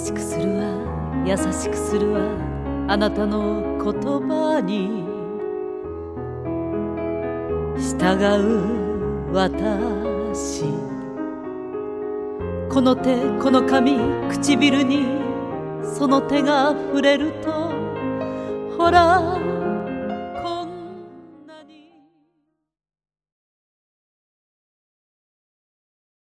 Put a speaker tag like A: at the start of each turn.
A: しくするわ優しくするわあなたの言葉に従う私この手この髪唇にその手が触れるとほら